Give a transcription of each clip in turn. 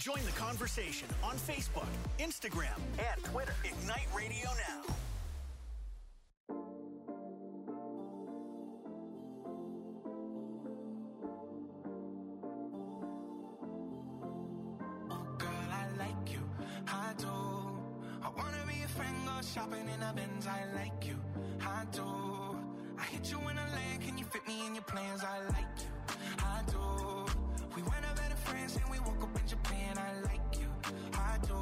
Join the conversation on Facebook, Instagram, and Twitter. Ignite Radio Now. Shopping in a Benz, I like you, I do. I hit you in a land, can you fit me in your plans? I like you, I do. We went out better friends and we woke up in Japan, I like you, I do.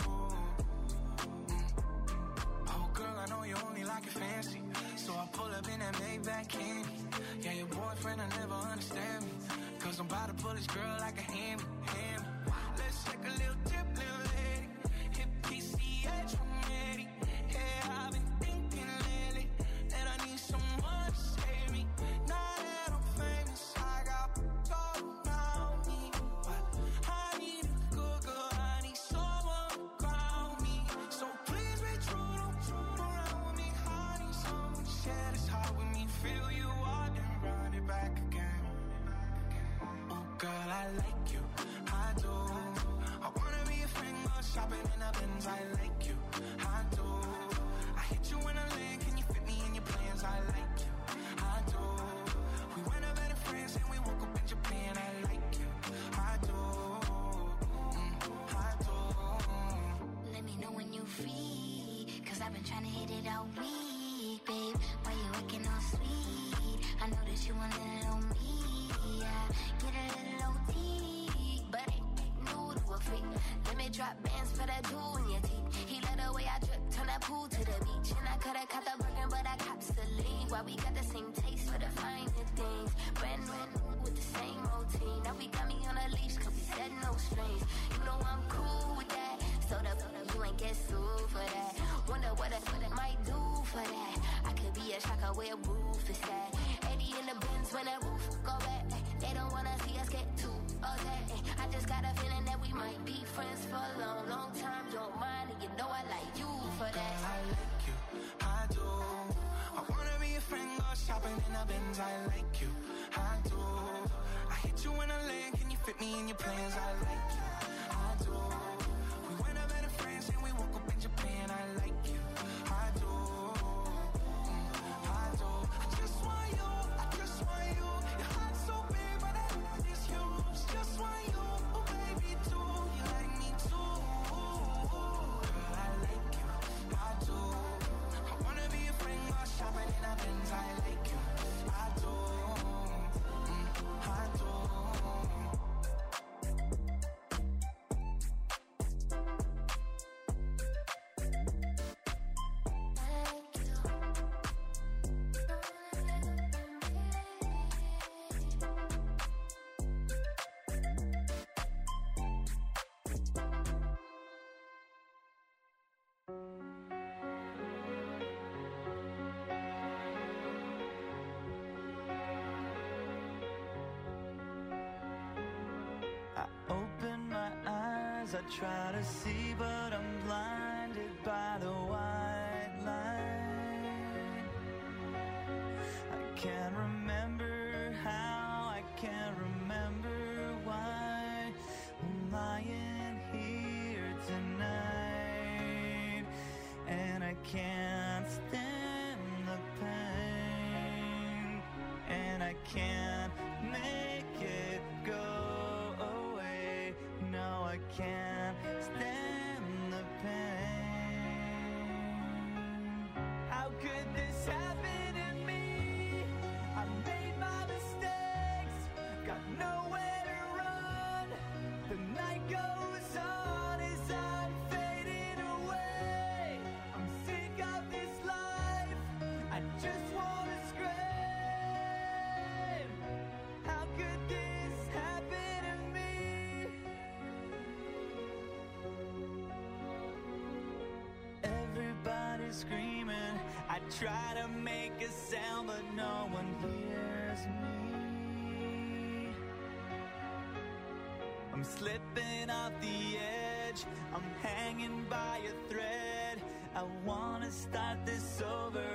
Oh girl, I know you only like it fancy, so I pull up in that Maybach candy. Yeah, your boyfriend will never understand me, cause I'm about to pull this girl like a hammy. Let's take a little dip, little lady, hit PCH, I'm ready. I've been thinking lately that I need someone to save me. Now that I'm famous, I got gold around me, but I need a good girl, I need someone to ground me. So please be true, don't around with me. I need someone to share this heart with me. Feel you up and run it back again. Oh girl, I like you, I do. I wanna be a friend, go shopping in a Benz, I like you, I do. You in a land, can you fit me in your plans? I like you, I do. We went out better friends and we woke up in Japan. I like you, I do, I do. Let me know when you free, cause I've been trying to hit it all week, babe. Why you acting all sweet? I know that you want a little on me, yeah. Get a little OT, but ain't new to a freak. Let me drop bands for that jewel in your teeth. He let the way I drip, turn that pool to the beach. And I could've caught the Birkin, but I cops the lead. Why we got the same taste for the finer things. Brand new with the same routine. Now we got me on a leash, cause we said no strings. You know I'm cool with that. So you ain't get sued for that. Wonder what I might do for that. I could be a shocker where a roof is at. 80 in the Benz when that roof go back. They don't wanna see us get too upset. I just got a feeling that we might be friends for a long, long time. Don't mind, and you know I like you for that. Girl, I like you, I do. I wanna be a friend, go shopping in a Benz. I like you, I do. I hit you in a land, can you fit me in your plans? I like you, I do. We went out better friends and we woke up in Japan. I like you, I do, I do. I just want you, I just want you. Your heart's so big, but that is huge. Just want you, oh baby, too. You like me too. Girl, I like you, I do. I wanna be a friend, go shopping in a Benz. I like you, I do, I do. I try to see, but I'm blinded by the white light. I can't remember how, I can't remember why I'm lying here tonight, and I can't stand the pain, and I can't make it go away. No, I can't stand the pain. How could this happen to me? I made my mistakes, got nowhere to run. The night goes on as I'm fading away. I'm sick of this life, I just wanna scream. How could this happen to me? Everybody's screaming, I try to make a sound, but no one hears me. I'm slipping off the edge, I'm hanging by a thread. I wanna start this over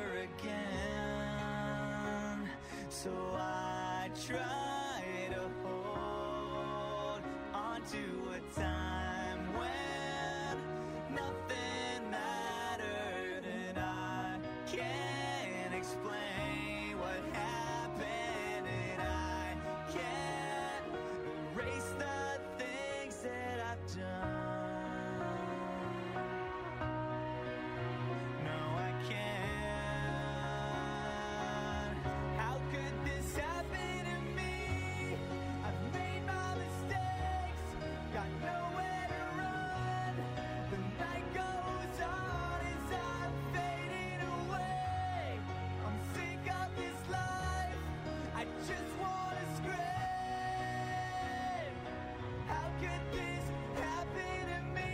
again. So I try to hold on to a time when nothing mattered, and I can't explain what happened, and I can't erase the things that I've done. No, I can't. How could this happen to me? I've made my mistakes, got nowhere to run. The night goes on as I'm fading away. I'm sick of this life, I just wanna scream. How could this happen to me?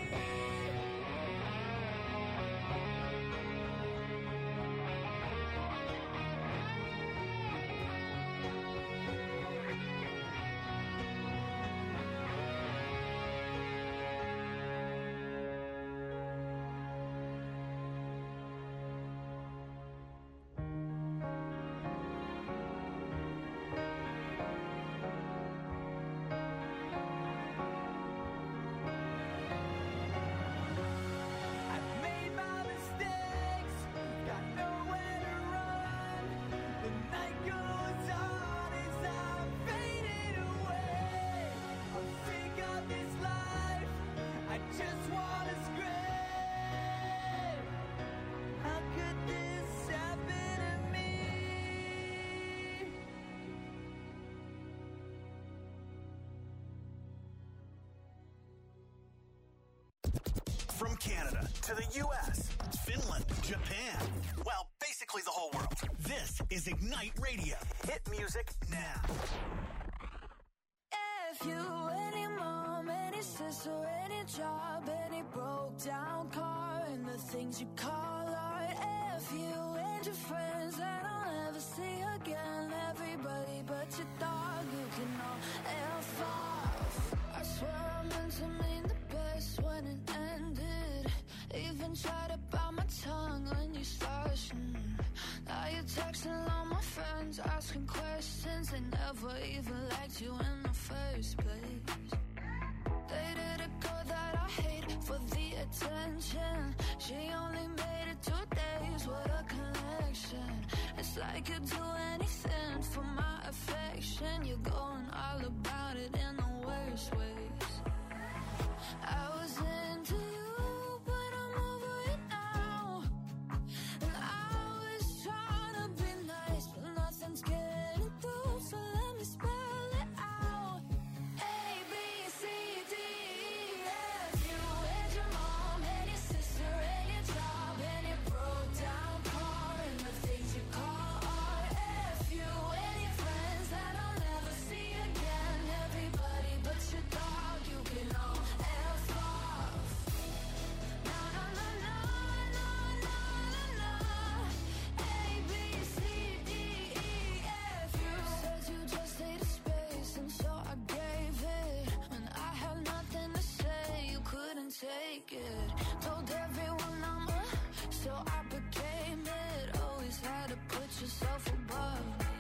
I've made my mistakes, got nowhere to run. The night goes on as I'm fading away. I'm sick of this life, I just wanna scream. How could this happen to me? From Canada to the U.S., Finland, Japan, well, basically the whole world. This is Ignite Radio. Hit music now. If you, any mom, any sister, any job, any broke down car, and the things you call art. If you and your friends that I'll never see again, everybody but your dog, you can all F off. I swear I meant to mean the best when it ended. Even tried to bite my tongue when you started. Now you're texting all my friends, asking questions. They never even liked you in the first place. Dated a girl that I hate for the attention. She only made it 2 days with a connection. It's like you'd do anything for my affection. You're going all about it in the worst ways. I was into you, but I'm over it now. And I was trying to be nice, but nothing's getting through. So let me spell it out. A, B, C, D, E, F. You and your mom and your sister and your job and your broke down car and the things you call art. F you and your friends that I'll never see again. Everybody but your dog, you can all F off. Na na na na na na na na. A, B, C, D, E, F. You said you just needed space, and so I gave it. When I had nothing to say, you couldn't take it. Told everyone I'm a, so I became it. Always had to put yourself above me.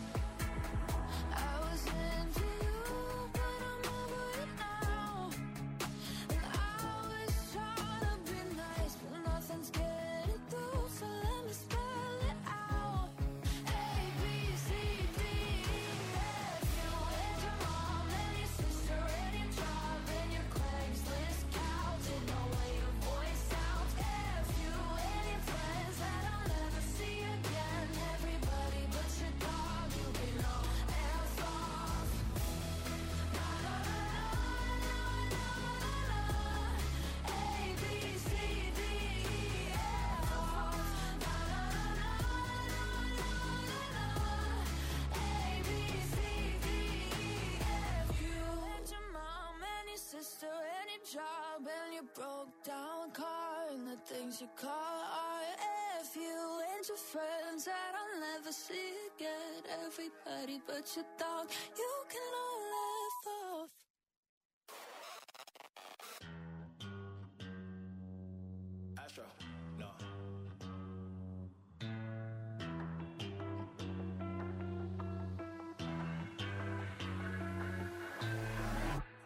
I was into you, but I'm over it now. And I was trying to be nice, but nothing's getting through. So let me spell it out. A, B, C, D, E, F. You and your mom and your sister and your job and your Craigslist couch and the way your voice sounds. F you and your friends that I'll never see again. Everybody but your dog, you can all F off. Na na na na na na na. A, B, C, D, E, F off. Na na na na na na na. A, B, C, D, E, F. You and your mom and your sister and your job and your broke down car and the things you call art. F you and your friends that I'll never see again. Everybody but your dog, you can all F off. Astro, no.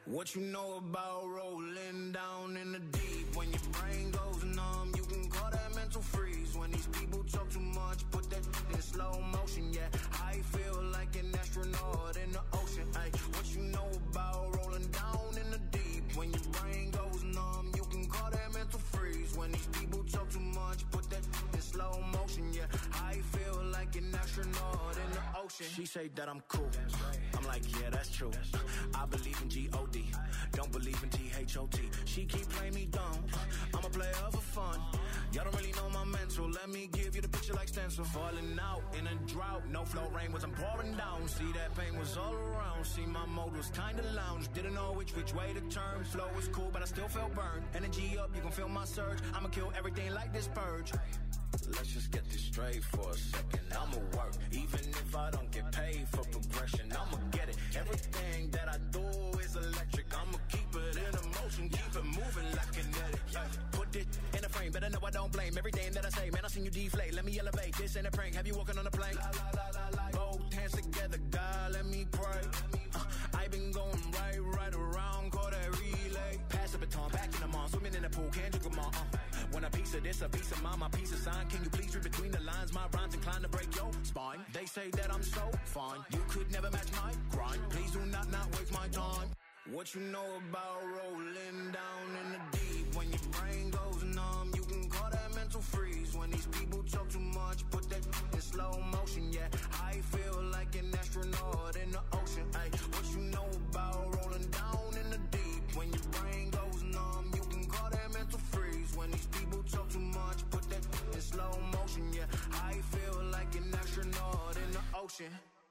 What you know about rolling down in the deep? When your brain goes numb, you can call that mental freeze. When these people talk too much, put that in slow motion. Yeah, I feel like an astronaut in the ocean. Ay, what you know about rolling down in the deep? When your brain goes numb, you can call that mental freeze. When these people talk too much, put that in slow motion. Yeah, I feel like an astronaut in the ocean. She say that I'm cool. I'm like, yeah, that's true. I believe in G-O-D. Don't believe in T-H-O-T. She keep playing me dumb. I'm a player for fun. Y'all don't really know my mental. Let me give you the picture like stencil. Falling out in a drought. No flow rain wasn't pouring down. See, that pain was all around. See, my mode was kinda lounge. Didn't know which way to turn. Flow was cool, but I still felt burned. Energy up, you can feel my surge. I'ma kill everything like this purge. Let's just get this straight for a second. I'ma work, even if I don't get paid for progression. I'ma get it. Everything that I do is electric. I'ma keep it in motion, keep it moving like kinetic. Put it in a frame, better know I don't blame everything that I say. Man, I seen you deflate. Let me elevate. This ain't a prank. Have you walking on a plane? Both hands together, God, let me pray. I been going right around, call that relay. Pass the baton, back in the mall, swimming in the pool, can't drink them all. Want a piece of this, a piece of mine, my piece of sign. Can you please read between the lines? My rhymes inclined to break your spine. They say that I'm so fine, you could never match my grind. Please do not waste my time. What you know about rolling down in the deep? When your brain goes numb, you can call that mental freeze. When these people talk too much, put that in slow motion. Yeah, I feel like an astronaut in the ocean. Ay, what you know about rolling down in the deep? When your brain goes numb, you can call that mental freeze. When these people talk too much, put that in slow motion. Yeah, I feel like an astronaut in the ocean.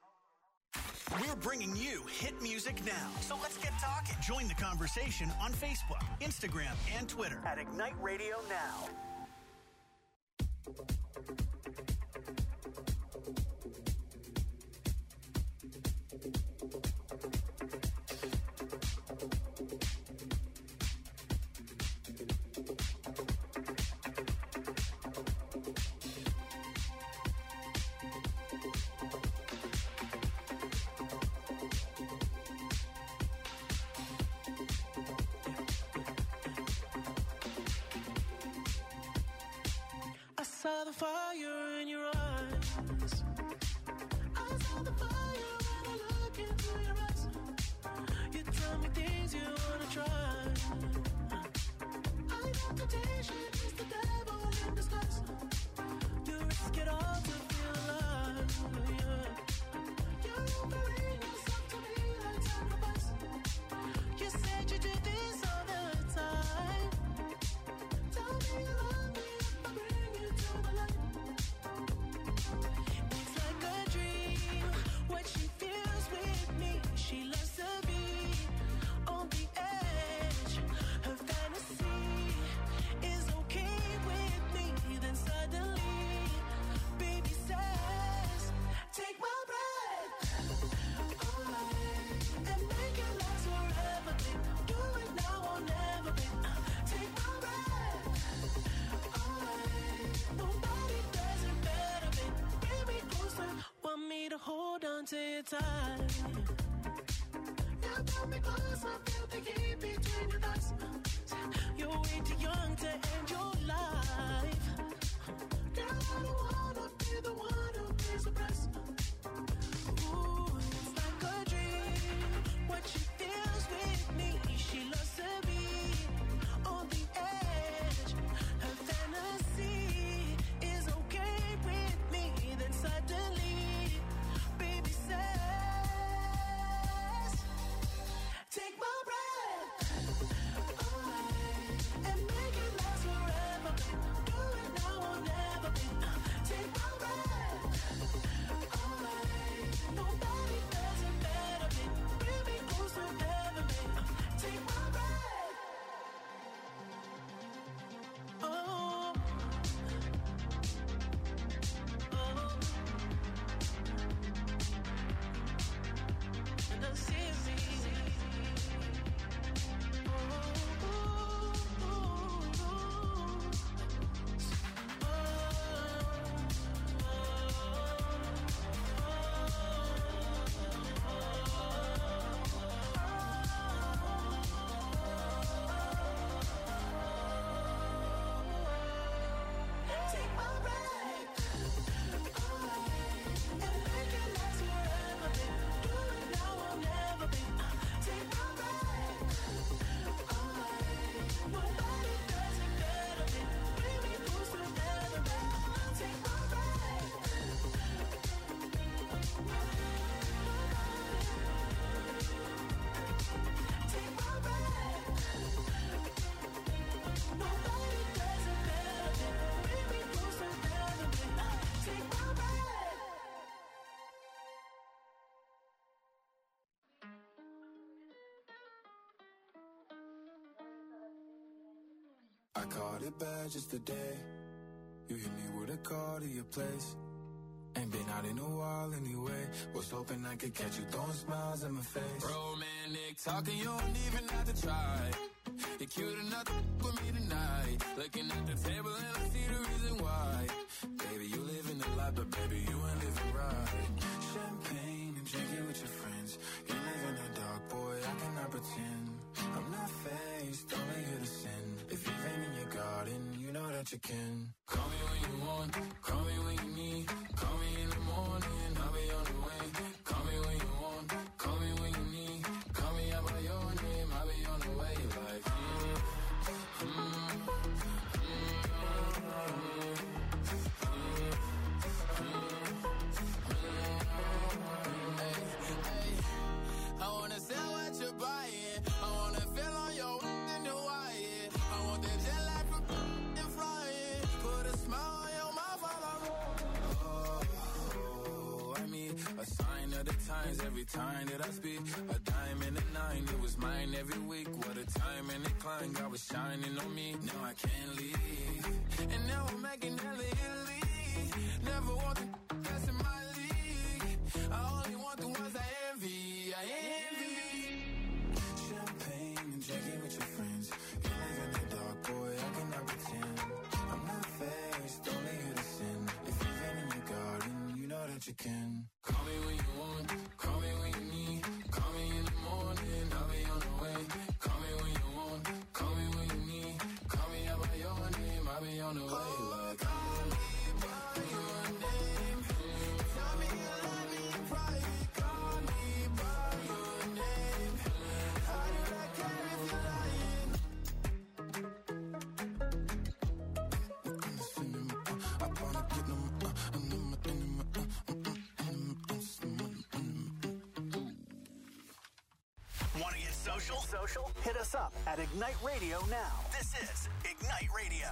We're bringing you hit music now. So let's get talking. Join the conversation on Facebook, Instagram, and Twitter at Ignite Radio Now. I saw the fire in your eyes. I saw the fire when I look into your eyes. You tell me things you wanna try. I know temptation is the devil in disguise. You risk it all to feel alive. Yeah. You're offering yourself to me like sacrifice. You said you do this all the time. Tell me you love me if I bring you to the light. It's like a dream, what she feels with me. She loves to be on the edge. Her fantasy is okay with me. Then suddenly, baby says, take my breath away and make it last forever. Do it now or never, babe. Take my breath away. Nobody does it better, babe. Bring me closer. Want me to hold on to your tight. You pull me close, I feel the heat between your thighs. You're way too young to end your life. Girl, I don't wanna be the one who pays the price. Ooh, it's like a dream, what she feels with me. She loves to be on the edge. Her fantasy is okay with me. Then suddenly, baby says, take my breath I caught it bad just today. You hit me with a call to your place. Ain't been out in a while anyway. Was hoping I could catch you throwing smiles in my face. Romantic talking, you don't even have to try. You're cute enough to with me tonight. Looking at the table and I see the reason why. Baby, you living the life, but baby, you ain't living right. Champagne and drinking with your friends. You live in the dark, boy, I cannot pretend. I'm not faced, only here to sin. If you've been in your garden, you know that you can. Call me when you want, call me when you need. Call me in the morning, I'll be on the way. Call me when you want, call me when you need. Call me out by your name, I'll be on the way. Like, I wanna sell what you're buying. I wanna feel on your in the wire. I want that jet lag from and flying. Put a smile on your mouth while I'm I mean, a sign of the times every time that I speak. A dime and a nine, it was mine every week. What a time and a climb, God was shining on me. Now I can't leave. And now I'm making hella Italy. Never want the that's in my league. I only want the ones I envy. I envy. Champagne and drinking with your friends. You live in the dark, boy, I cannot pretend. I'm not faced, only here to sin. If you've been in your garden, you know that you can. Call me when you want, call me when you need. Call me in the morning, I'll be on the way. Call me when you want, call me when you need. Call me out by your name, I'll be on the way. Like, call me by your name. Tell me you love me in private. Call me by your name. How did I care if you're lying? I wanna get them. Want to get social? Hit us up at Ignite Radio now. This is Ignite Radio.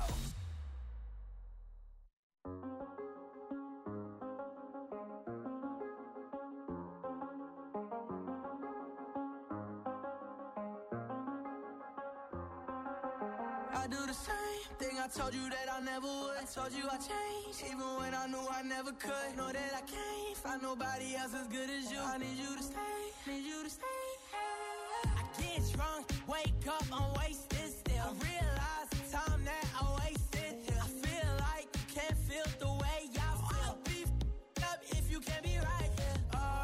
I do the same thing I told you that I never would. I told you I changed, even when I knew I never could. Know that I can't find nobody else as good as you. I need you to stay, need you to stay. I get drunk, wake up, I'm wasted still. I realize the time that I wasted here. I feel like you can't feel the way I feel. I'll be f***ed up if you can't be right here.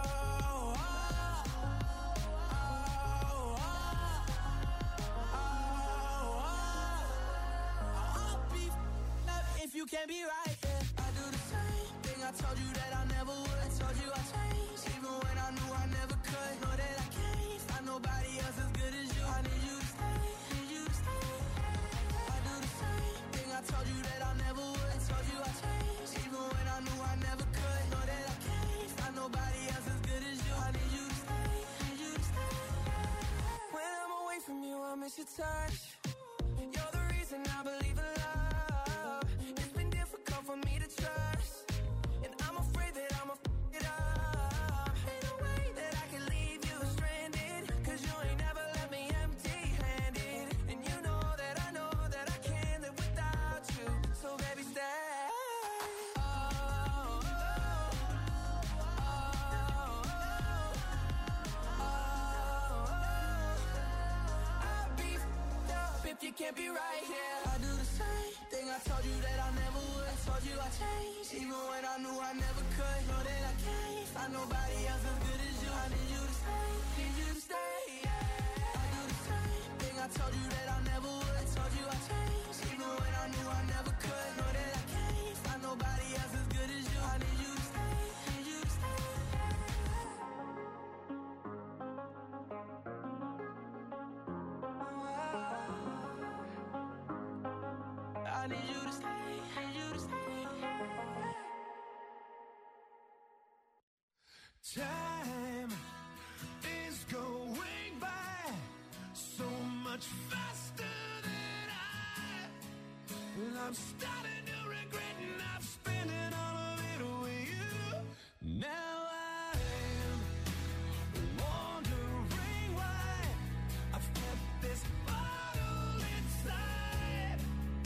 If you can't be right, yeah. I do the same thing I told you that I never would. I told you I changed, even when I knew I never could. Know that I can't find nobody else as good as you. I need you to stay, need you to stay. I do the same thing I told you that I never would. I told you I changed, even when I knew I never could. Know that I can't find nobody else as good as you. I need you to stay, need you to stay. When I'm away from you, I miss your touch. You're the reason I believe in love. For me to trust, and I'm afraid that I'ma f*** it up. Ain't no way that I can leave you stranded, 'cause you ain't never left me empty-handed. And you know that I can't live without you. So baby, stay. I'll be f***ed up if you can't be right here. I do the same thing I told you that I never would. I told you I changed, even when I knew I never could. Know that I can't find nobody else as good as you. I need you to stay, need you to stay. I do the same thing I told you that I never would. I told you I changed, even when I knew I never could. Know that I can't find nobody else as good as you. I need you to stay, need you to stay. I need you to stay, need you to stay. Time is going by so much faster than I'm starting to regret, and I'm spending all of it with you. Now I'm wondering why I've kept this bottle inside.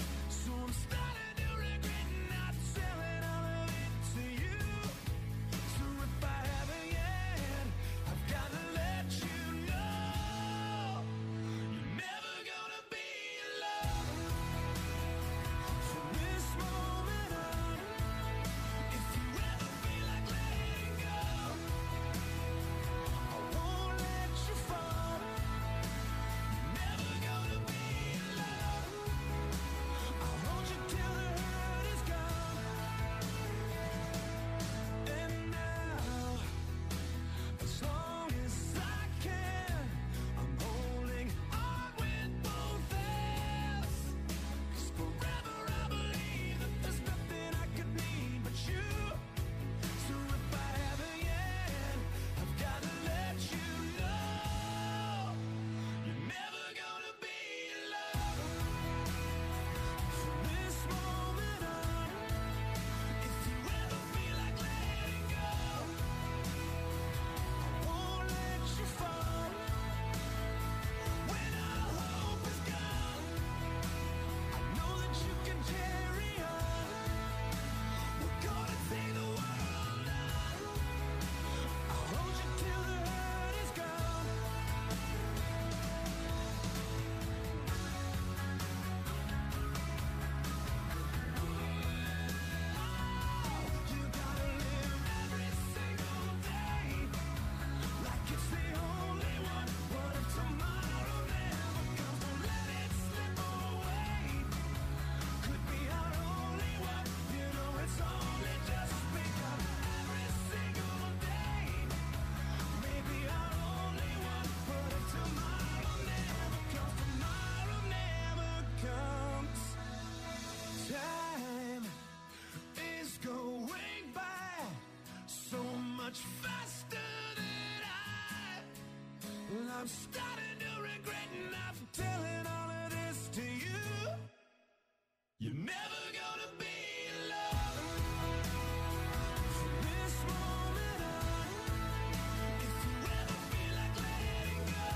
I'm starting to regret not telling all of this to you. You're never gonna be alone from this moment on. If you ever feel like letting go,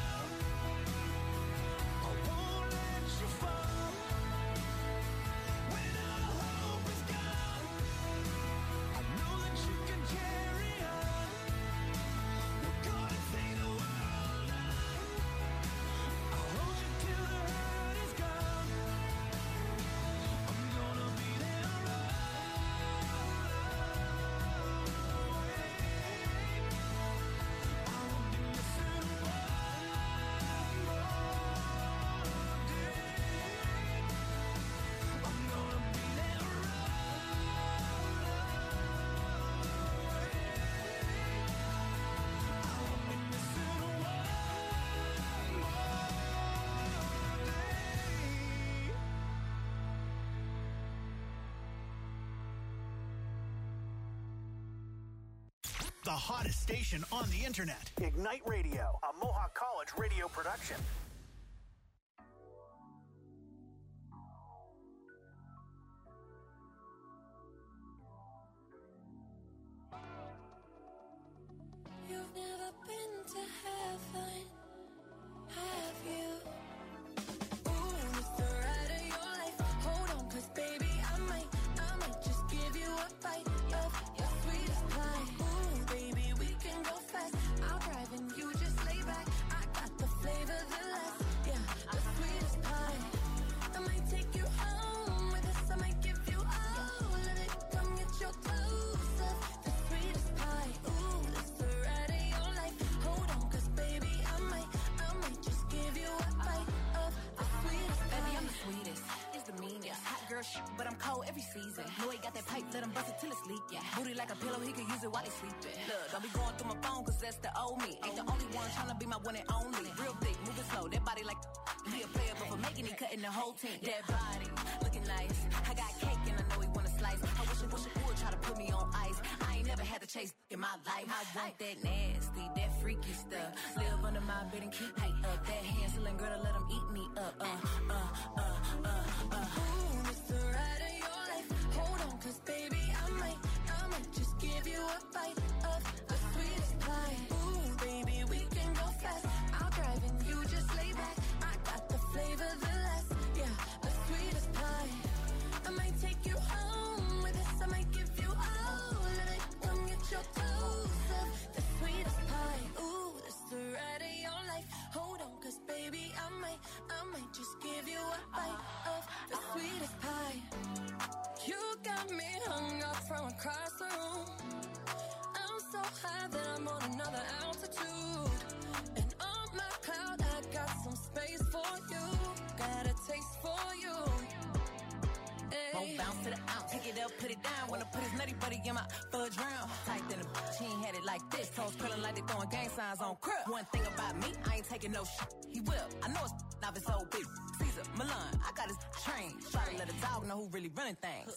I won't let you fall. When all hope is gone, I know that you can carry on. We're gonna take the world on. I'll hold you till the hurt is gone. I'm gonna be there always. I won't be missing one more day. I'm gonna be there The hottest station on the internet. Ignite Radio, a Mohawk College radio production. You've never been to heaven, have you? Ooh, it's the ride of your life. Hold on, 'cause baby, I might just give you a bite of your sweetest pie. Ooh, baby, we can go fast. I'll drive and you just lay back. I got the flavor, the last, yeah, the sweetest pie. I might take you home with us. I might give you all of it. Come get your dose of the sweetest pie. Ooh, it's the ride of your life. Hold on, 'cause baby, I might just give you a bite of the sweetest pie. Baby, I'm the sweetest. It's the meanest. Hot girl shit, but I'm cold every season. Know he got that pipe, let him bust it till it's leak. Yeah. Booty like a pillow, he can use it while he sleeping. Look, don't be going through my phone, 'cause that's the old me. Ain't the only one tryna be my one and only. Real thick, moving slow, that body like he a player, but for making it, cutting the whole team. That body, looking nice. I got cake and I know he wanna slice. I wish it would try to put me on ice. I ain't never had to chase in my life. I want that nasty, that freaky stuff. Live under my bed and keep me up. That Hansel and Gretel, let him eat me up. Ooh, it's the ride of your life. Hold on, 'cause baby, I might just give you a bite of the sweetest pie. Ooh, baby, we can go fast. I'll drive and you just lay back. I got the flavor, the last, yeah, the sweetest pie. I might take you home with us. I might give you all of it. Come get your dose of the sweetest pie. Ooh, it's the ride of your life. Hold on, 'cause baby, I might just give you a bite of the sweetest pie. You got me hung up from across the room. I'm so high that I'm on another altitude. And on my cloud, I got some space for you. Got a taste for you. Won't bounce to the ounce. Pick it up, put it down. Wanna put his nutty buddy in my fudge round. Tight than a bitch, he ain't had it like this. Toes curling like they throwing gang signs on crib. One thing about me, I ain't taking no shit. He will. I know it's not his old bitch. Caesar, Milan, I got his train. Try to let a dog know who really running things.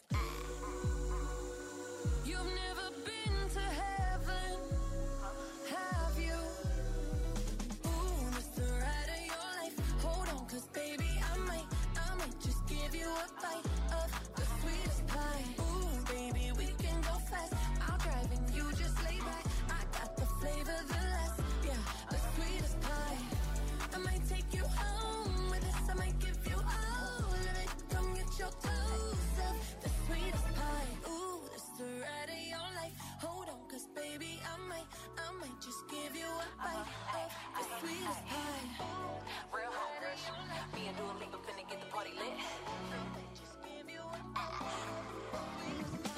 You've never been to heaven, have you? Ooh, it's the ride of your life. Hold on, 'cause baby, I might just give you a bite of the sweetest pie. Ooh, baby, we can go fast. I'll drive and you just lay back. I got the flavor, the last, yeah, the sweetest pie. I might take you home with us. I might give you all of it. Come get your dose of the sweetest pie. Ooh, it's the ride of your life. Hold on, 'cause baby, I might just give you a bite of the sweetest pie. Real hot girl. Me and Dua Lipa finna get the party lit. Just give you a bite of the sweetest pie.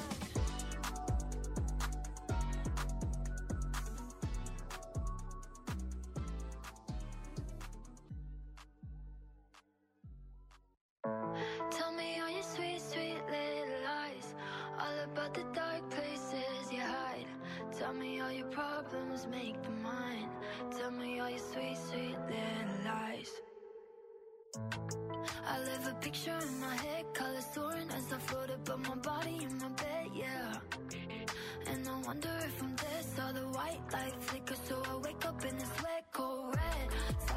Tell me all your sweet, sweet little lies. All about the dark places you hide. Tell me all your problems, make them mine. Tell me all your sweet, sweet little lies. I live a picture in my head, colors soaring as I float above my body in my bed, yeah. And I wonder if I'm dead, saw the white light flicker, so I wake up in this wet, cold red.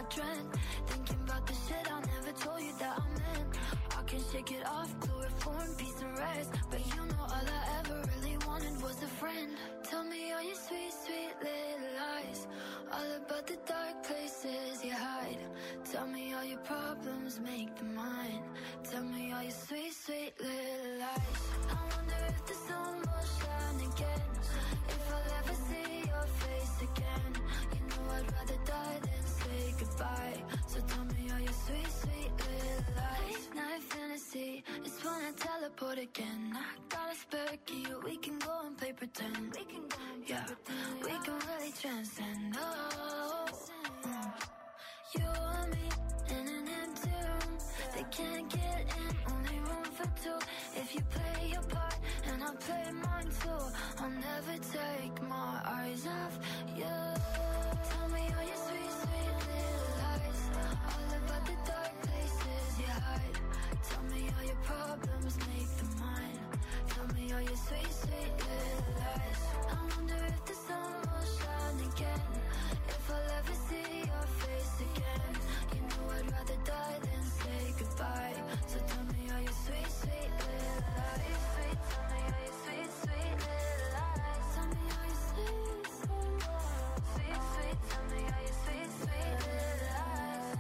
trend. Thinking about the shit I never told you that I meant. I can shake it off, chloroform, peace and rest. But you know all I ever really wanted was a friend. Tell me all your sweet, sweet little lies. All about the dark places you hide. Tell me all your problems, make them mine. Tell me all your sweet, sweet little lies. I wonder if the sun will shine again. If I'll ever see your face again. You know I'd rather die than say goodbye. So tell me all your sweet, sweet little lies. Night fantasy, it's when I teleport again. I got a spare key, we can go and play pretend. We can go and yeah, pretend. We can really transcend. Oh, you and me in an empty room. They can't get in, only room for two. If you play your part and I play mine too, I'll never take my eyes off you. Tell me all your sweet, sweet little lies. All about the dark places you hide. Tell me all your problems, make them mine. Tell me all your sweet, sweet little lies. I wonder if the sun will shine again. If I'll ever see your face again. You know I'd rather die than say goodbye. So tell me all your sweet, sweet little lies. Sweet, tell me all your sweet, sweet little lies. Tell me all your sweet, sweet, sweet, sweet. Tell me all your sweet, sweet little lies.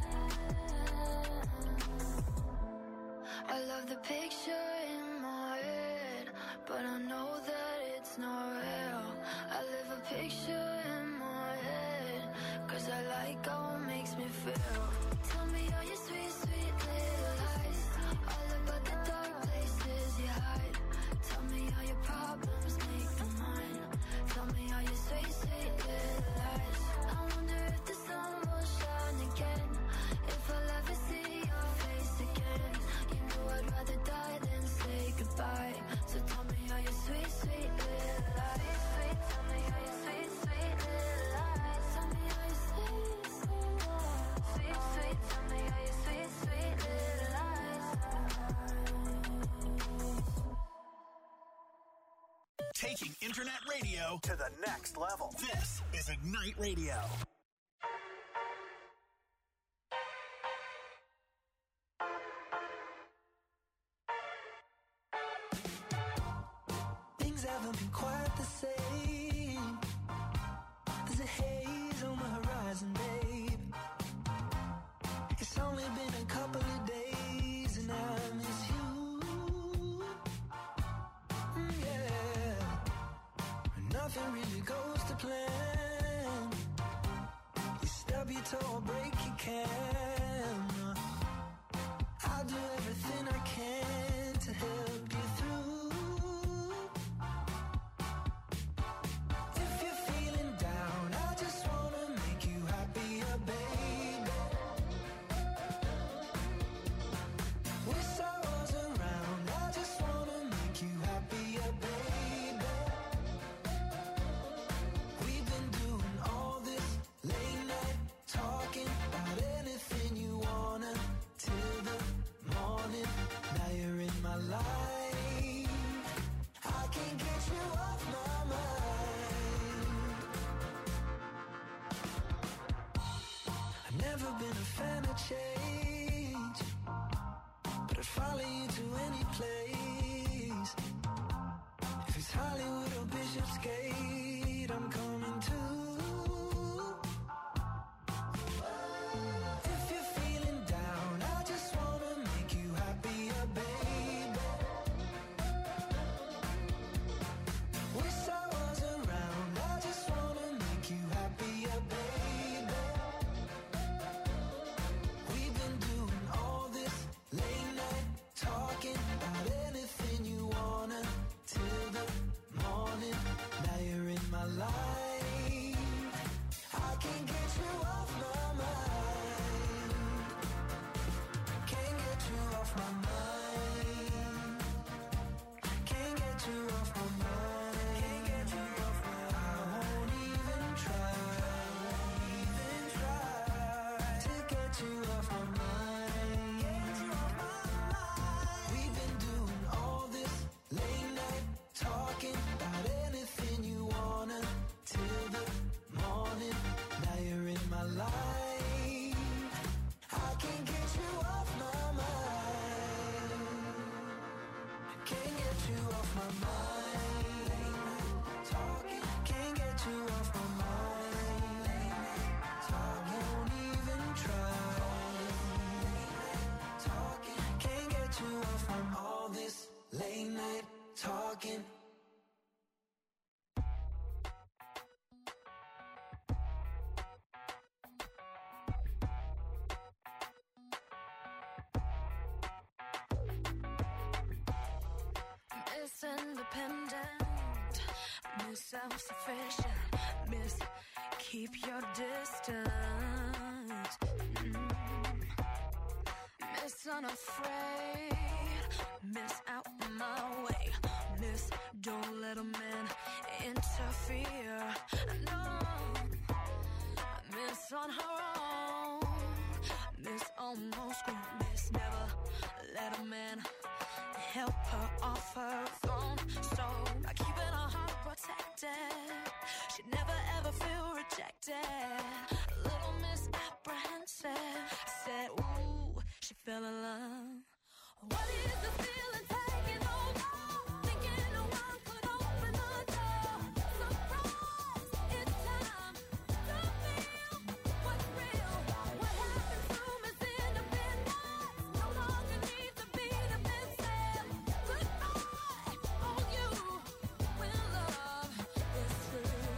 I love the picture in my head, but I know that it's not real. I live a picture in my head, 'cause I like how it makes me feel. Tell me all your sweet, sweet little lies. All about the dark places you hide. Tell me all your problems, make them mine. Tell me all your sweet, sweet little lies. I wonder if the sun will shine again. If I'll ever see your face again. You know I'd rather die than say goodbye. So tell me all your sweet, sweet little lies. Sweet, tell me all your sweet, sweet little lies. Tell me all your sweet, sweet, sweet. Tell me all your sweet, sweet little lies. Taking internet radio to the next level. This is Ignite Radio. Things haven't been quite the same. There's a haze on the horizon, babe. It's only been a couple of days and I miss you. Yeah. Nothing really goes to plan. You stub your toe or break your can. I'll do everything I can to help you through. If you're feeling down, I just wanna make you happier, baby. Wish I was around, I just wanna make you happier, baby. We've been doing all this late night talking about anything you wanna till the morning. Now you're in my life. I can't get you off my mind. I've never been a fan of change, but I'd follow you to any place. If it's Hollywood or Bishopsgate, I'm coming too. If you're feeling down, I just wanna make you happier, baby. Wish I was around, I just wanna make you happier, baby. We've been doing all this late night talking about anything you wanna till the morning. Now you're in my life. self-sufficient. Miss, keep your distance. Miss, unafraid. Miss, out my way. Miss, don't let a man interfere. No, Miss on her own. Miss almost grew. Miss never let a man help her off her throne. So by keeping her heart protected, she'd never ever feel rejected. A little misapprehensive. I said, ooh, she fell in love. What is the feeling taking over? Thinking no one could open the door. Surprise, it's time to feel what's real. What happens to Miss Independence no longer needs to be defensive. Goodbye, oh you, when love is true.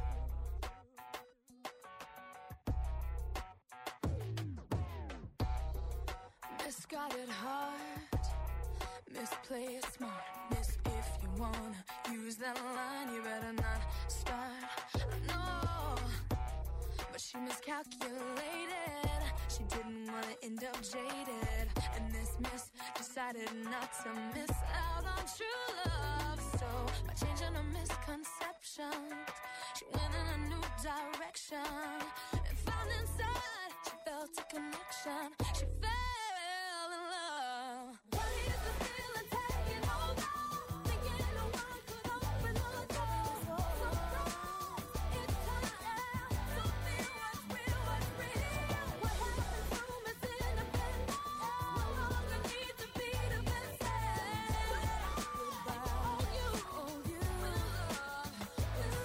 Miss got it hard. Miss play it smart. Miss, if you wanna use that line, you better not start. No, but she miscalculated. She didn't wanna end up jaded. And this miss decided not to miss out on true love. So by changing her misconceptions, she went in a new direction and found inside she felt a connection. She fell in love. What is the feeling taking over? Thinking no one could open the door. Surprise, it's time to feel what's real, what's real. What happens to Miss Independence no longer needs to be defensive. Goodbye, oh you, when love is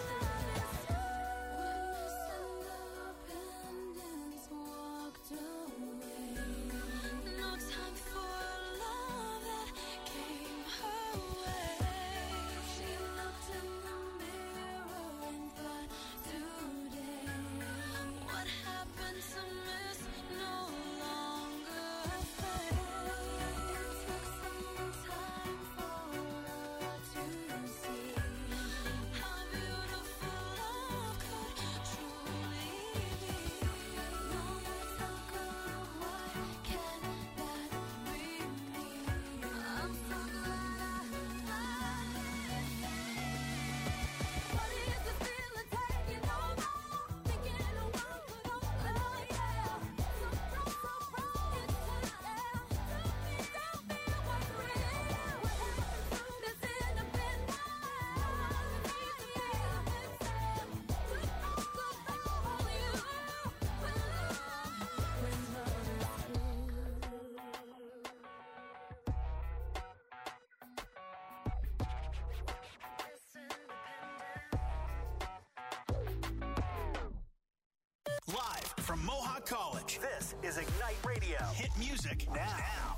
Independence walked away. No time for love that came her way. She looked in the mirror and thought, today, what happened to Miss no longer fades. It took some time for her to see how beautiful love could truly be. No matter what, can that be me? I'm so glad What is the feeling taking over? Thinking no one could open the door. Surprise, it's time to feel what's real. What happens to Miss Independence? Needs to be defensive. Goodbye, oh you, when love is Live from Mohawk College, this is Ignite Radio. Hit music now.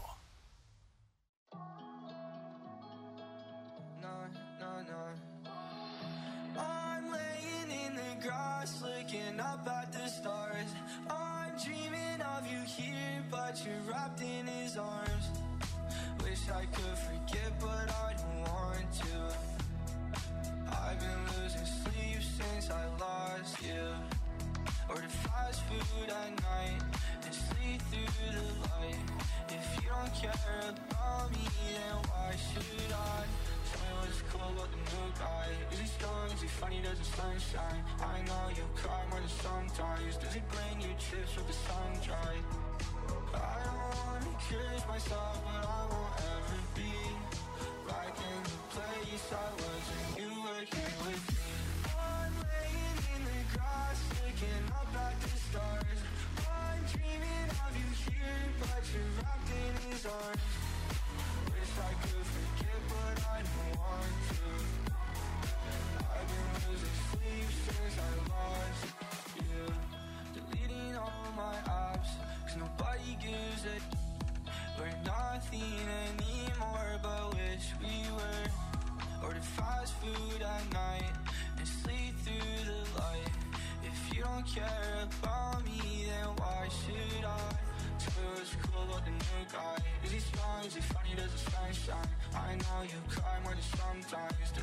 I'm laying in the grass, looking up at the stars. I'm dreaming of you here, but you're wrapped in his arms. Wish I could forget, but I don't want to. I've been losing sleep since I lost you. Order fast food at night and sleep through the light. If you don't care about me, then why should I? Tell me what's cool about the new guy. Is he strong? Is he funny? Does the sunshine? I know you cry more than sometimes. Does he bring you trips with the sun dry? I don't wanna curse myself, but I won't ever be back in the place I was when you were here with me. I'm laying in the grass, looking up at the stars. I'm dreaming of you here, but you're wrapped in his arms. Wish I could forget, but I don't want to. I've been losing sleep since I lost you. Deleting all my apps, 'cause nobody gives a we're nothing anymore, but wish we were. Order fast food at night and sleep through the light. If you don't care about me, then why should I? Tell me what's cool about the new guy. Is he strong? Is he funny? Does the sun shine? I know you cry more than sometimes. Does he bring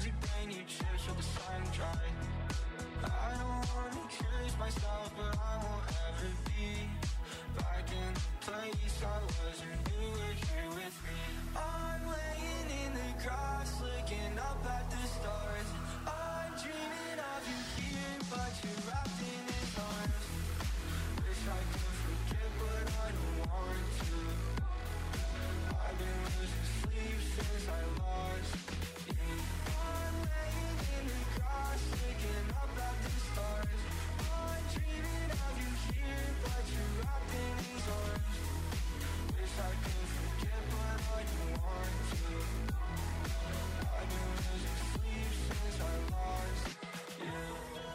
tiny trips with the sun dry. I don't wanna accuse myself, but I won't ever be back in the place I was when you were here with me. I'm laying in the grass, looking up at the stars. I'm dreaming of you here, but you're wrapped in his arms. Wish I could forget, but I don't want to. I've been losing sleep since I lost you. I'm laying in the grass, looking up at the stars. I'm dreaming of you here, but you're wrapped in his arms. Wish I could forget, but I don't want to. I've been losing sleep since I lost you.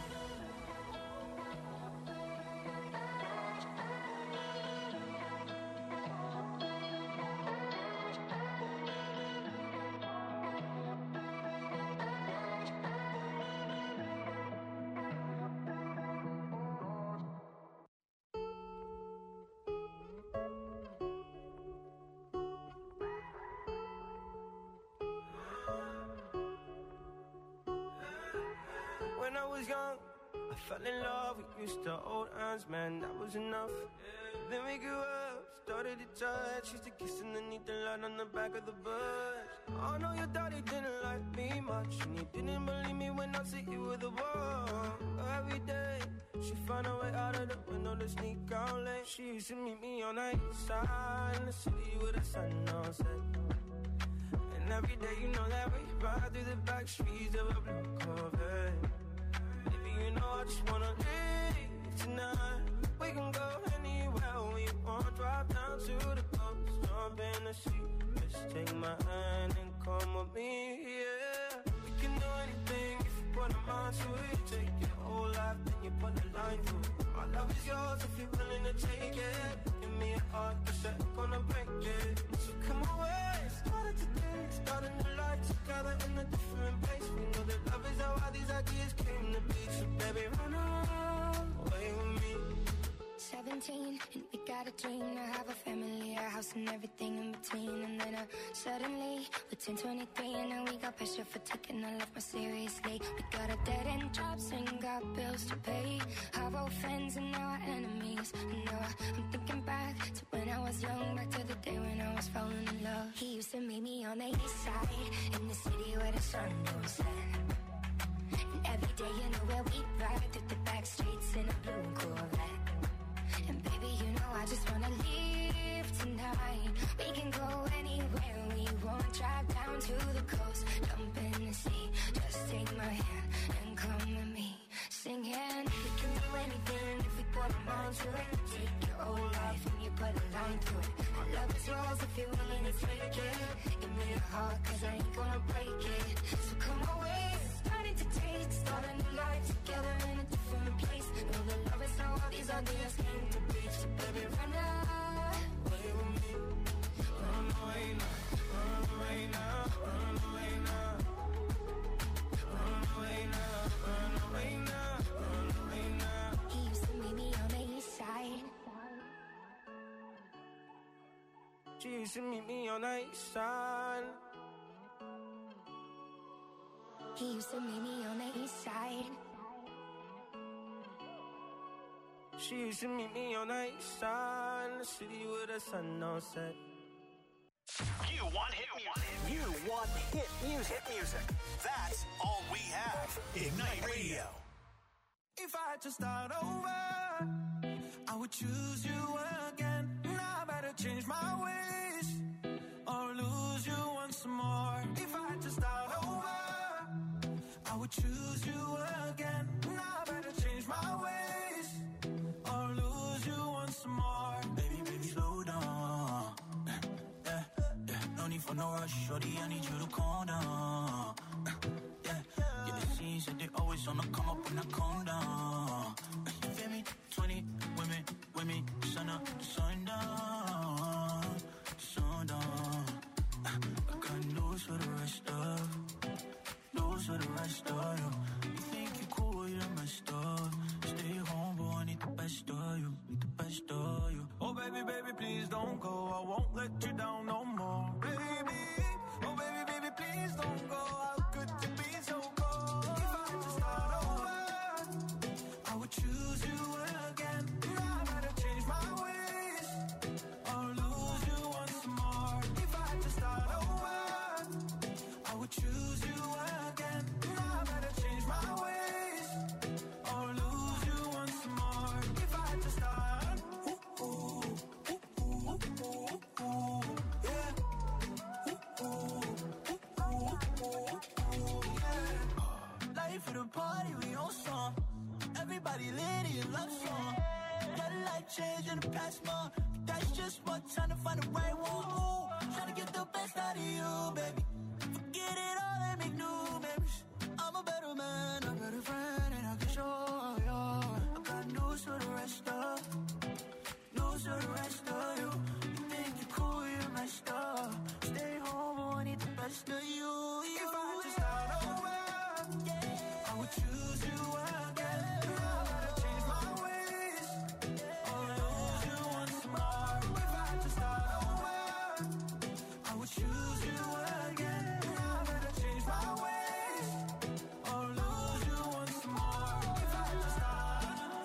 When I was young, I fell in love. We used to hold hands, man, that was enough. Then we grew up, started to touch. Used to kiss underneath the light on the back of the bus. I know your daddy didn't like me much, and he didn't believe me when I said you were the one. Every day, she found a way out of the window to sneak out late. She used to meet me on the east side in the city with the sun on set. And every day, you know that we ride through the back streets of a blue Corvette. Baby, you know I just wanna leave tonight. We can go anywhere we want. Drive down to the coast, jump in the sea. Just take my hand and come with me, yeah. We can do anything if you put a mind to it. Take your whole life, then you put a line through it. My love is yours if you're willing to take it. Give me a heart, 'cause I'm gonna break it. So come away, started today, starting a life together in a different place. We know that love is how all these ideas came to be. So baby, run away with me. 17, and we got a dream to have a family, a house and everything in between. And then suddenly, we're 10, 23, and now we got pressure for taking our life more seriously. We got a dead-end jobs and got bills to pay. Our old friends and now our enemies. And now I'm thinking back to when I was young, back to the day when I was falling in love. He used to meet me on the east side, in the city where the sun don't set. And every day, you know where we ride through the back streets in a blue Corvette. And baby, you know I just wanna leave tonight. We can go anywhere we want. Drive down to the coast, jump in the sea. Just take my hand and come with me, singing. We can do anything if we put a mind to it. Take your whole life and you put a line through it. My love is yours if you're willing to take it. Give me a heart, 'cause I ain't gonna break it. So come away, starting to taste, starting a life together in a different place. Know that love is how all these ideas came to be. So baby, run away with me. Run away now, run away now, run away now. Run away now, run away now, run away now. He used to meet me on the east side. She used to meet me on the east side. He used to meet me on the east side. She used to meet me on the east side, in the city with the sun don't set. You want hit music. You want hit music. Hit music. That's all we have. Ignite Radio. If I had to start over, I would choose you again. Now I better change my ways or lose you once more. If I had to start over, I would choose you again. Now I better change my ways or lose you once more. Baby, baby, slow down. Yeah, yeah. No need for no rush, shorty, I need you to calm down. Yeah, yeah, it seems that they always on the come up when I calm down. You feel me? 20 women, sun up, sundown, sundown. I got news for the rest of you. You think you cool, you're messed up. Stay home, boy, I need the best of you, Oh baby, baby, please don't go. I won't let you down no more, baby. Oh baby, baby, please don't go. How could you be so cold? choose you again. I better change my ways or lose you once more. If I had to start over, I would choose you again. I better change my ways or lose you once more. If I had to start, yeah. Life for the party, we on song. Everybody lit in love song. Got a life change in the past month. That's just one time to find the right one. Ooh, trying to get the best out of you, baby. Forget it all and make new memories. I'm a better man, a better friend, and I can show you. I got news for the rest of you. You think you're cool, you're messed up. Stay home, I need the best of you. If I had to start over, I would choose you again. I gotta change my ways or lose you once more. If I had to start over, I would choose you again. I better change my ways or lose you once more. If I had to start,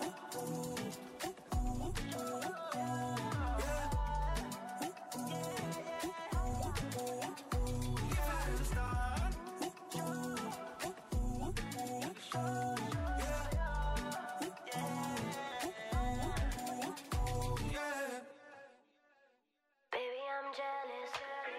Baby, I'm jealous.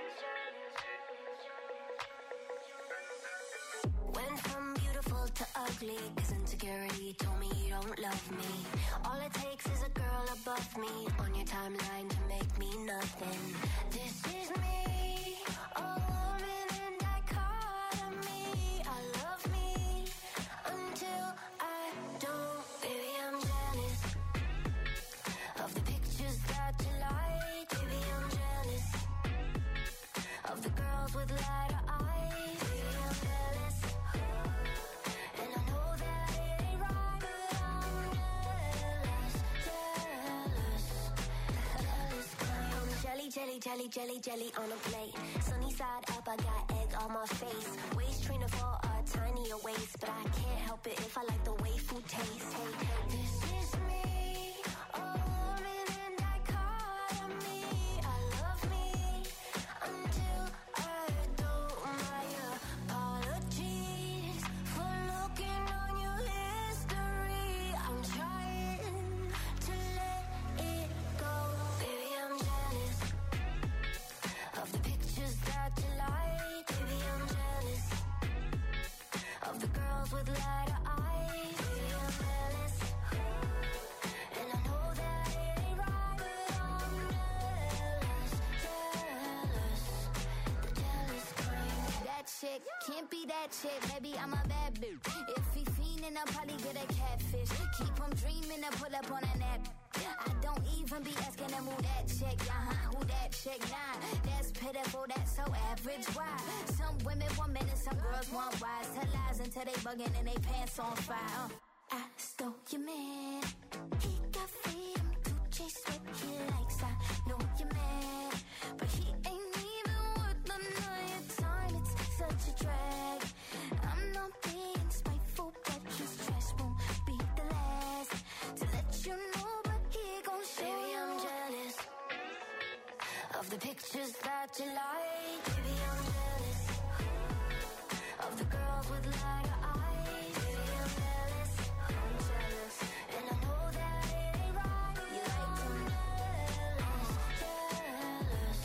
Went from beautiful to ugly, 'cause insecurity told me you don't love me. All it takes is a girl above me on your timeline to make me nothing. This is me, a woman in dichotomy. I love me until I don't. Baby, I'm jealous of the pictures that you like. Baby, I'm jealous of the girls with lighter eyes. Baby, I'm jealous, and I know that it ain't right, but I'm jealous. I'm jelly on a plate. Sunny side up, I got egg on my face. Waist trainer for a tinier waist, but I can't help it if I like the way food tastes. Hey, this is me, a woman in dichotomy. I love me until I don't. My apologies for looking on your history. I'm trying to let it go. Baby, I'm jealous of the pictures that you like. Baby, I'm jealous of the girls with lighter eyes. Baby, I'm jealous, and I know that it ain't right, but I'm jealous, the jealous kind. That chick can't be that chick, baby, I'm a bad bitch. If he fiendin', I'll probably get a catfish. Keep him dreaming to pull up on a nap. I don't even be asking them who that chick, who that chick, nah. That's pitiful, that's so average, why? Some women want men and some girls want wise. Tell lies until they bugging and they pants on fire. I stole your man, he got freedom to chase what he likes. I know you're mad, but he ain't even worth none of your time. It's such a drag. I'm not being spiteful, but his trash won't be the last to let you know. But he gon' show. Baby, I'm jealous of the pictures that you like. Baby, I'm jealous of the girls with lighter eyes. Baby, I'm jealous, and I know that it ain't right. You like them jealous,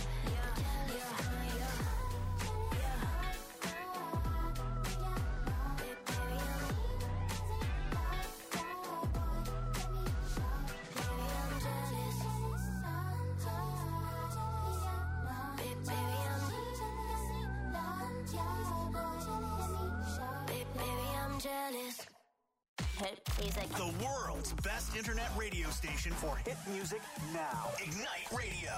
The world's best internet radio station for hit music now. Ignite Radio.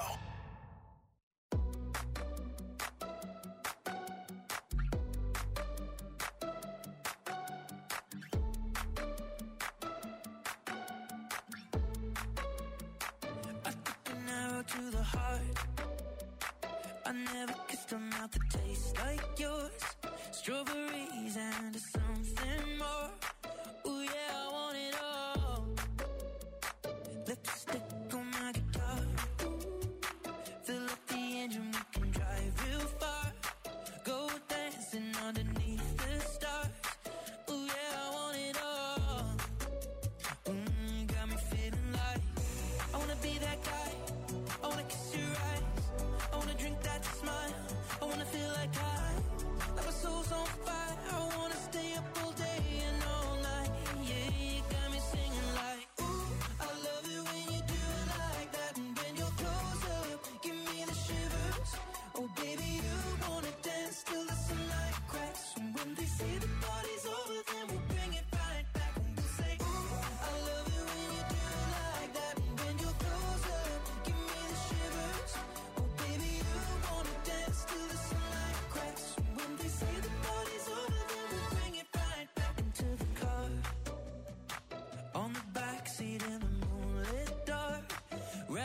I took an arrow to the heart. I never kissed a mouth that tastes like yours. Strawberries and something more. Ooh yeah, I want it all.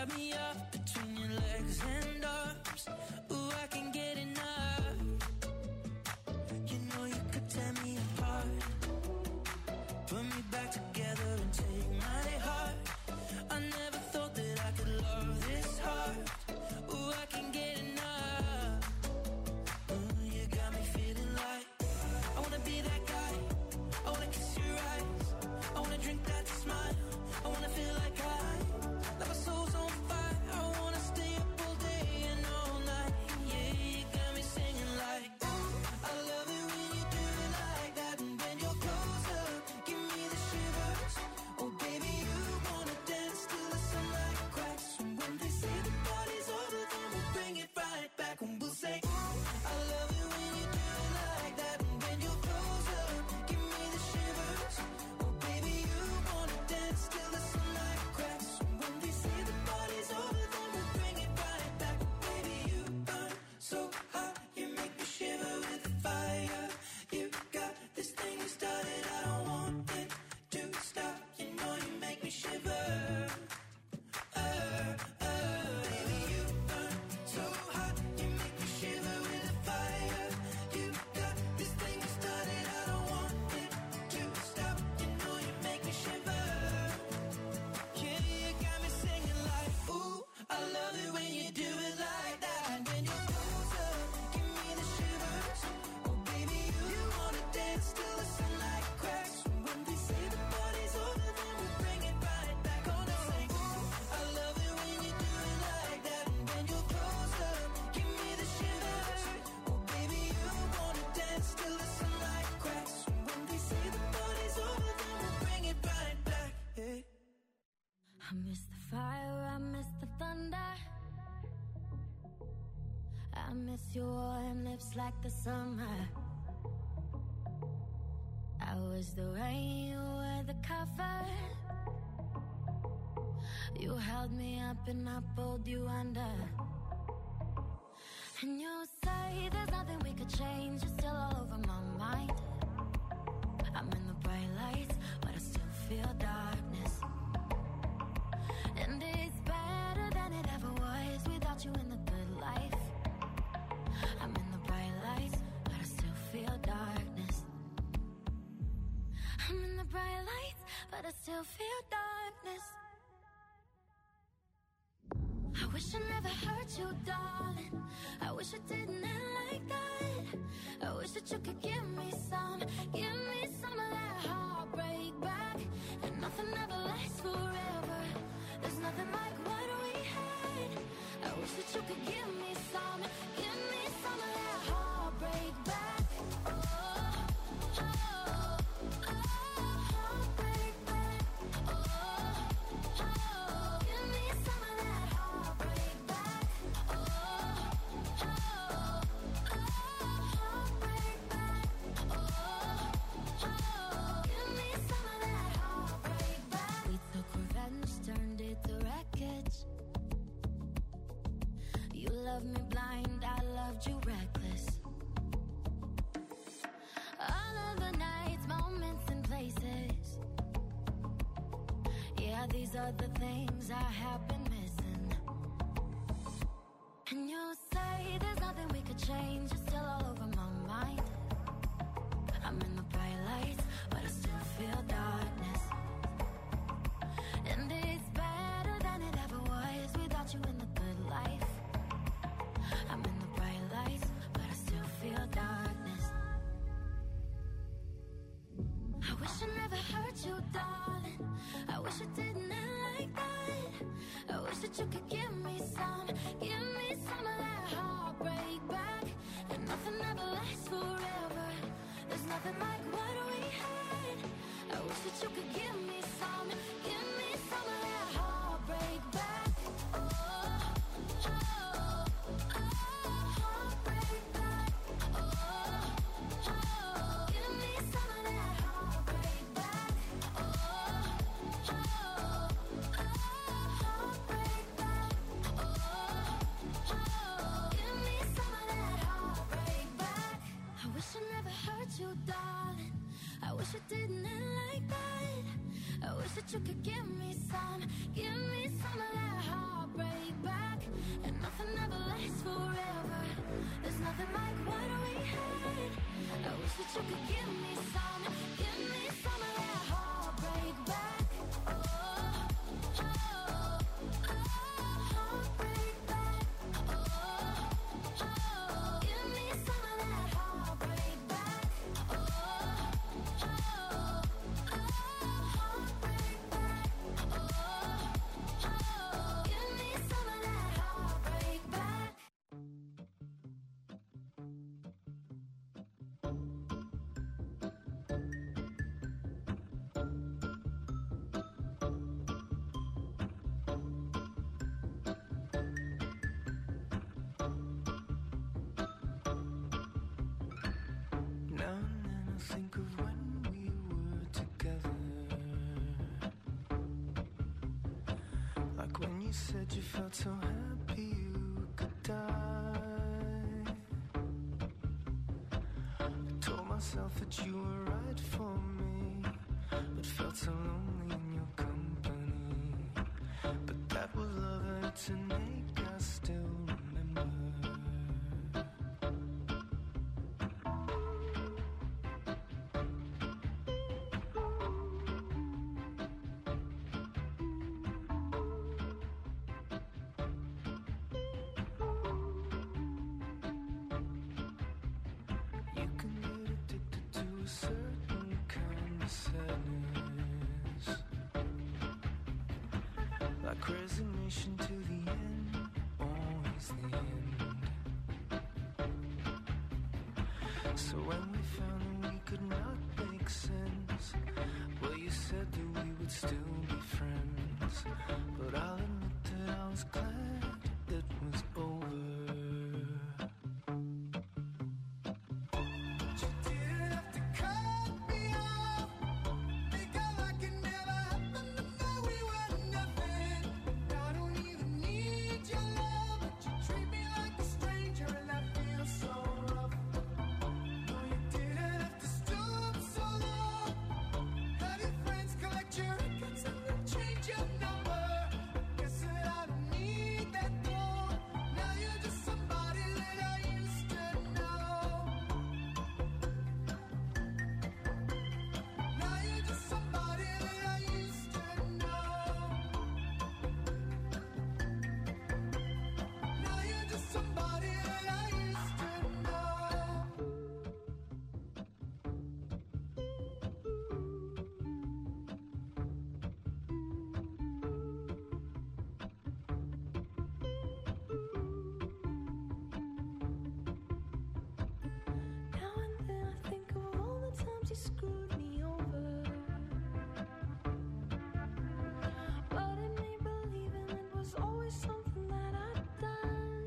wrap me up between your legs and arms. Ooh, I can get enough. You know you could tear me apart, put me back together and take my heart. I never thought that I could love this hard. Ooh, I can get enough. Ooh, you got me feeling like I wanna be that guy. I wanna kiss your eyes. I wanna drink that smile. I wanna feel like like my soul's on fire. I wanna stay up all day and all night. Yeah, you got me singing like, ooh, I love it when you do it like that. And when you're close up, give me the shivers. Oh baby, you wanna dance till the sunlight cracks. And when they say the party's over, then we'll bring it right back. And we'll say, ooh, I love it when you do it like that. And when you're close up, give me the shivers. Oh baby, you wanna dance till the sunlight cracks. And when they say the party's over, then we'll bring it right back. Baby, you burn so hot, you make me shiver with the fire. You got this thing you started, I don't want it to stop. You know you make me shiver. Baby, you burn so hot, you make me shiver with the fire. You got this thing you started, I don't want it to stop. You know you make me shiver. Yeah, you got me singing like, ooh, I love it when you do it like that. And when you're close up, give me the shivers. Oh baby, you wanna dance till the sunlight cracks. And when they say the party's over, then we'll bring it right back. Gonna say, ooh, I love it when you do it like that. And when you're close up, give me the shivers. Oh baby, you wanna dance till the sunlight cracks. And when they say the party's over, then we'll bring it right back. Yeah. I miss the fire, I miss the thunder. I miss your warm lips like the summer. I was the rain, you were the cover. You held me up and I pulled you under. And you say there's nothing we could change. You're still all over my mind. I'm in the bright lights, but I still feel darkness. And it's better than it ever was without you in the good life. I'm in the bright lights, but I still feel darkness. I'm in the bright lights, but I still feel darkness. I wish I never hurt you, darling. I wish I didn't end like that. I wish that you could give me some of that heartbreak back. And nothing ever lasts forever. There's nothing like what we had. I wish that you could give me some of that heartbreak back. Heartbreak back. Give me some of that heartbreak back. Heartbreak back. Give me some of that heartbreak back. We took revenge, turned it to wreckage. You loved me blind, I loved you reckless. All of the nights, moments and places. Yeah, these are the things I have been missing. And you say there's nothing we could change. You're still all over my mind. I'm in the bright lights, but I still feel darkness. And it's better than it ever was without you in the good life. I'm in the bright lights, but I still feel darkness. I wish I never hurt you, darling. I wish I didn't end like that. I wish that you could give me some of that heartbreak back. And nothing ever lasts forever. There's nothing like what we had. I wish that you could give me some of that heartbreak back. Heartbreak back. Give me some of that heartbreak back. Heartbreak back. Give me some of that heartbreak back. I wish I never hurt you, darling. I wish it didn't end like that. I wish that you could give me some of that heartbreak. think of when we were together. Like when you said you felt so happy you could die. I told myself that you were right for me, but felt so lonely in your company. But that was love I had to make, I still remember. You can get addicted to a certain kind of sadness, like resignation to the end, always the end. So when we found that we could not make sense, well, you said that we would still be friends. But I'll admit that I was glad it was over. You didn't have to cut me off, make out like it never happened, to know we were nothing. I don't even need your love, but you treat me like a stranger, and I feel so rough. No, you didn't have to stoop so low, have your friends collect your records and then change your number. Guess that I don't need that though. Now you're just somebody that I used to know. Now you're just somebody that I used to know. Now you're just somebody that I used to know. Now and then I think of all the times you screwed me over, but it made believing it was always something that I'd done.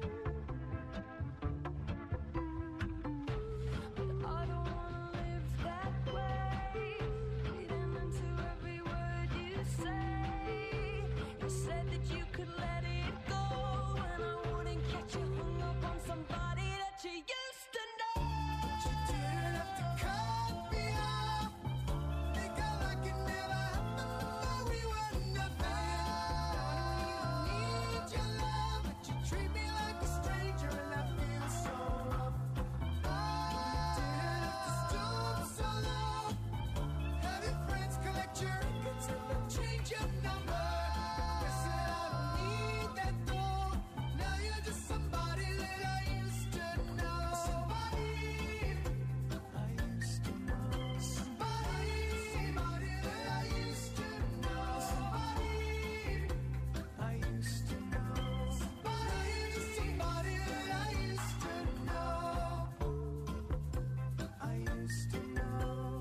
But I don't wanna live that way, reading into every word you say. You said that you could let it go, and I wouldn't catch you hung up on somebody that you used to know. You didn't have to cut me off, make out like it never happened, to know we were nothing. I don't even need your love, but you treat me like a stranger, and I feel so rough. You didn't have to stoop so low, have your friends collect your records and then change your number. Guess that I don't need that though. Now you're just somebody that I used to know. Somebody I used to know. Somebody that I used to know. Somebody I used to know. Somebody just somebody that I used to know. I used to know.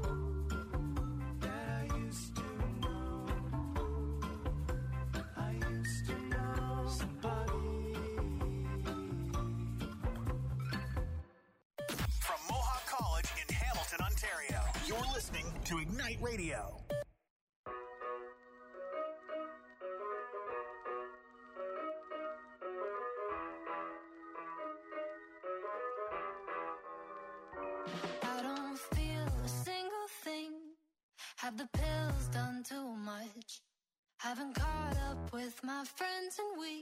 That I used to know. I used to know somebody. From Mohawk College in Hamilton, Ontario, you're listening to Ignite Radio. I don't feel a single thing. Have the pills done too much? Haven't caught up with my friends in